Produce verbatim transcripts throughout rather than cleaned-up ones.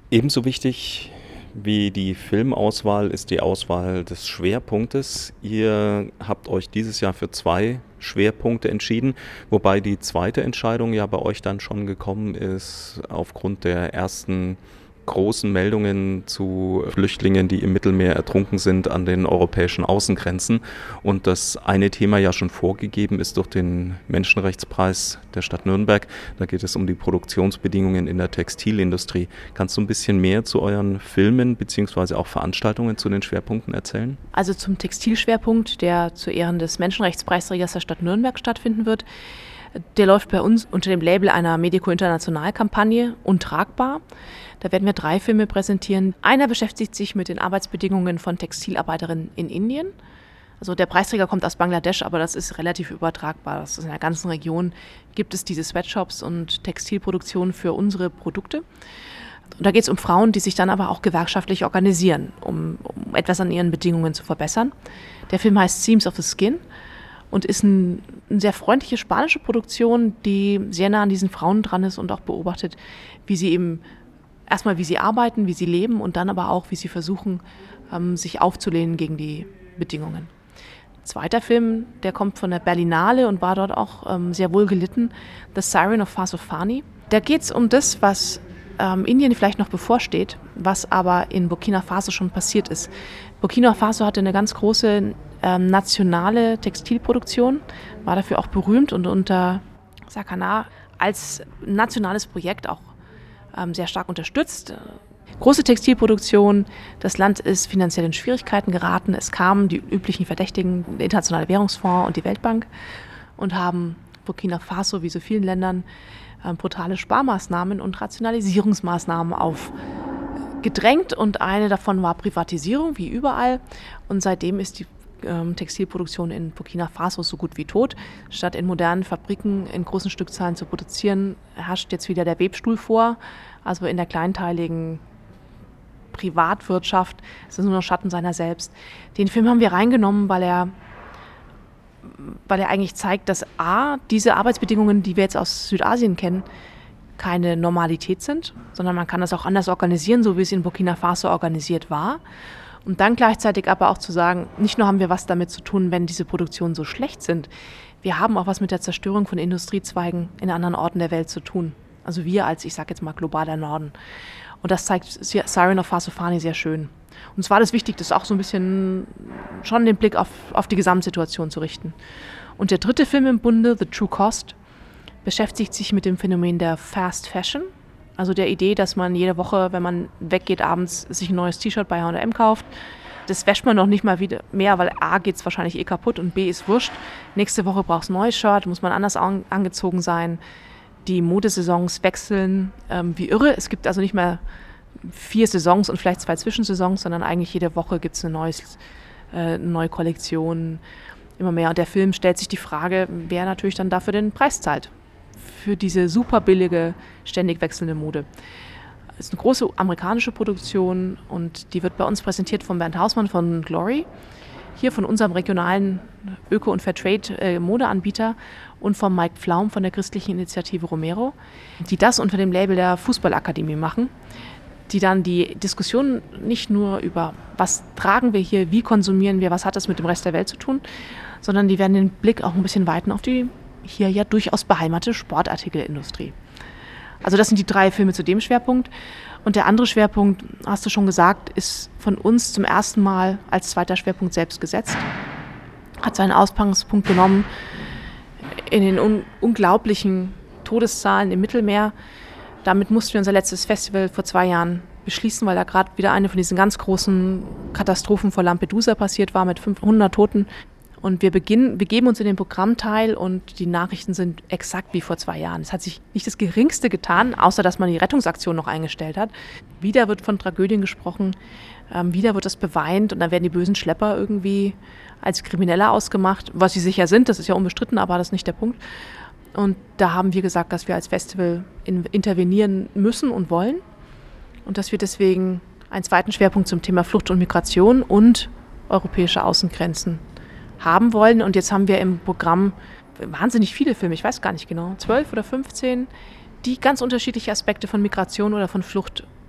Ebenso wichtig wie die Filmauswahl ist die Auswahl des Schwerpunktes. Ihr habt euch dieses Jahr für zwei Schwerpunkte entschieden, wobei die zweite Entscheidung ja bei euch dann schon gekommen ist aufgrund der ersten großen Meldungen zu Flüchtlingen, die im Mittelmeer ertrunken sind an den europäischen Außengrenzen. Und das eine Thema ja schon vorgegeben ist durch den Menschenrechtspreis der Stadt Nürnberg. Da geht es um die Produktionsbedingungen in der Textilindustrie. Kannst du ein bisschen mehr zu euren Filmen bzw. auch Veranstaltungen zu den Schwerpunkten erzählen? Also zum Textilschwerpunkt, der zu Ehren des Menschenrechtspreisträgers der Stadt Nürnberg stattfinden wird. Der läuft bei uns unter dem Label einer Medico-International-Kampagne Untragbar. Da werden wir drei Filme präsentieren. Einer beschäftigt sich mit den Arbeitsbedingungen von Textilarbeiterinnen in Indien. Also der Preisträger kommt aus Bangladesch, aber das ist relativ übertragbar. Das ist in der ganzen Region gibt es diese Sweatshops und Textilproduktion für unsere Produkte. Und da geht es um Frauen, die sich dann aber auch gewerkschaftlich organisieren, um, um etwas an ihren Bedingungen zu verbessern. Der Film heißt Seams of the Skin und ist ein, eine sehr freundliche spanische Produktion, die sehr nah an diesen Frauen dran ist und auch beobachtet, wie sie eben erstmal, wie sie arbeiten, wie sie leben und dann aber auch, wie sie versuchen, ähm, sich aufzulehnen gegen die Bedingungen. Zweiter Film, der kommt von der Berlinale und war dort auch ähm, sehr wohl gelitten, The Siren of Fasofani. Da geht es um das, was ähm, Indien vielleicht noch bevorsteht, was aber in Burkina Faso schon passiert ist. Burkina Faso hatte eine ganz große ähm, nationale Textilproduktion, war dafür auch berühmt und unter Sakana als nationales Projekt auch sehr stark unterstützt. Große Textilproduktion, das Land ist finanziell in Schwierigkeiten geraten. Es kamen die üblichen Verdächtigen, der Internationale Währungsfonds und die Weltbank und haben Burkina Faso, wie so vielen Ländern, brutale Sparmaßnahmen und Rationalisierungsmaßnahmen aufgedrängt. Und eine davon war Privatisierung, wie überall. Und seitdem ist die Textilproduktion in Burkina Faso so gut wie tot. Statt in modernen Fabriken in großen Stückzahlen zu produzieren, herrscht jetzt wieder der Webstuhl vor. Also in der kleinteiligen Privatwirtschaft ist es nur noch Schatten seiner selbst. Den Film haben wir reingenommen, weil er, weil er eigentlich zeigt, dass a, diese Arbeitsbedingungen, die wir jetzt aus Südasien kennen, keine Normalität sind, sondern man kann das auch anders organisieren, so wie es in Burkina Faso organisiert war. Und dann gleichzeitig aber auch zu sagen, nicht nur haben wir was damit zu tun, wenn diese Produktionen so schlecht sind, wir haben auch was mit der Zerstörung von Industriezweigen in anderen Orten der Welt zu tun. Also wir als, ich sage jetzt mal, globaler Norden. Und das zeigt Siren of Fasofani sehr schön. Und es war das wichtig, das auch so ein bisschen schon den Blick auf, auf die Gesamtsituation zu richten. Und der dritte Film im Bunde, The True Cost, beschäftigt sich mit dem Phänomen der Fast Fashion. Also der Idee, dass man jede Woche, wenn man weggeht abends, sich ein neues T-Shirt bei H und M kauft. Das wäscht man noch nicht mal wieder mehr, weil A geht es wahrscheinlich eh kaputt und B ist wurscht. Nächste Woche braucht es ein neues Shirt, muss man anders an, angezogen sein. Die Modesaisons wechseln ähm, wie irre. Es gibt also nicht mehr vier Saisons und vielleicht zwei Zwischensaisons, sondern eigentlich jede Woche gibt es eine, neues, äh, eine neue Kollektion, immer mehr. Und der Film stellt sich die Frage, wer natürlich dann dafür den Preis zahlt. Für diese super billige, ständig wechselnde Mode. Es ist eine große amerikanische Produktion und die wird bei uns präsentiert von Bernd Hausmann von Glory, hier von unserem regionalen Öko- und Fairtrade-Modeanbieter und von Mike Pflaum von der christlichen Initiative Romero, die das unter dem Label der Fußballakademie machen, die dann die Diskussion nicht nur über, was tragen wir hier, wie konsumieren wir, was hat das mit dem Rest der Welt zu tun, sondern die werden den Blick auch ein bisschen weiten auf die hier ja durchaus beheimatete Sportartikelindustrie. Also das sind die drei Filme zu dem Schwerpunkt. Und der andere Schwerpunkt, hast du schon gesagt, ist von uns zum ersten Mal als zweiter Schwerpunkt selbst gesetzt. Hat seinen Ausgangspunkt genommen in den un- unglaublichen Todeszahlen im Mittelmeer. Damit mussten wir unser letztes Festival vor zwei Jahren beschließen, weil da gerade wieder eine von diesen ganz großen Katastrophen vor Lampedusa passiert war mit fünfhundert Toten. Und wir beginnen, wir geben uns in den Programmteil und die Nachrichten sind exakt wie vor zwei Jahren. Es hat sich nicht das Geringste getan, außer dass man die Rettungsaktion noch eingestellt hat. Wieder wird von Tragödien gesprochen, ähm, wieder wird das beweint und dann werden die bösen Schlepper irgendwie als Kriminelle ausgemacht, was sie sicher sind, das ist ja unbestritten, aber das ist nicht der Punkt. Und da haben wir gesagt, dass wir als Festival in, intervenieren müssen und wollen und dass wir deswegen einen zweiten Schwerpunkt zum Thema Flucht und Migration und europäische Außengrenzen haben wollen. Und jetzt haben wir im Programm wahnsinnig viele Filme, ich weiß gar nicht genau, zwölf oder fünfzehn, die ganz unterschiedliche Aspekte von Migration oder von Flucht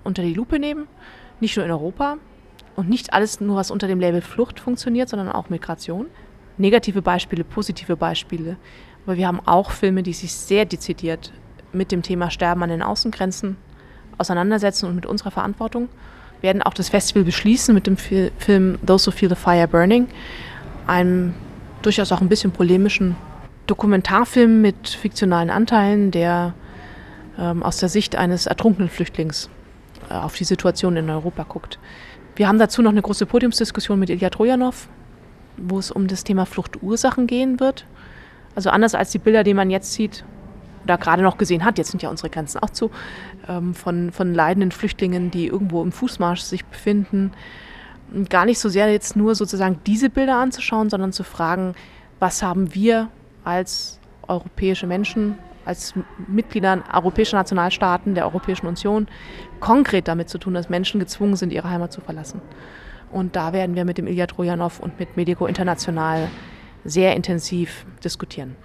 unter die Lupe nehmen, nicht nur in Europa und nicht alles nur, was unter dem Label Flucht funktioniert, sondern auch Migration. Negative Beispiele, positive Beispiele. Aber wir haben auch Filme, die sich sehr dezidiert mit dem Thema Sterben an den Außengrenzen auseinandersetzen und mit unserer Verantwortung. Wir werden auch das Festival beschließen mit dem Film Those Who Feel the Fire Burning, einem durchaus auch ein bisschen polemischen Dokumentarfilm mit fiktionalen Anteilen, der ähm, aus der Sicht eines ertrunkenen Flüchtlings äh, auf die Situation in Europa guckt. Wir haben dazu noch eine große Podiumsdiskussion mit Ilja Trojanov, wo es um das Thema Fluchtursachen gehen wird. Also anders als die Bilder, die man jetzt sieht oder gerade noch gesehen hat, jetzt sind ja unsere Grenzen auch zu, ähm, von, von leidenden Flüchtlingen, die irgendwo im Fußmarsch sich befinden. Gar nicht so sehr jetzt nur sozusagen diese Bilder anzuschauen, sondern zu fragen, was haben wir als europäische Menschen, als Mitglieder europäischer Nationalstaaten der Europäischen Union konkret damit zu tun, dass Menschen gezwungen sind, ihre Heimat zu verlassen. Und da werden wir mit dem Ilja Trojanov und mit Medico International sehr intensiv diskutieren.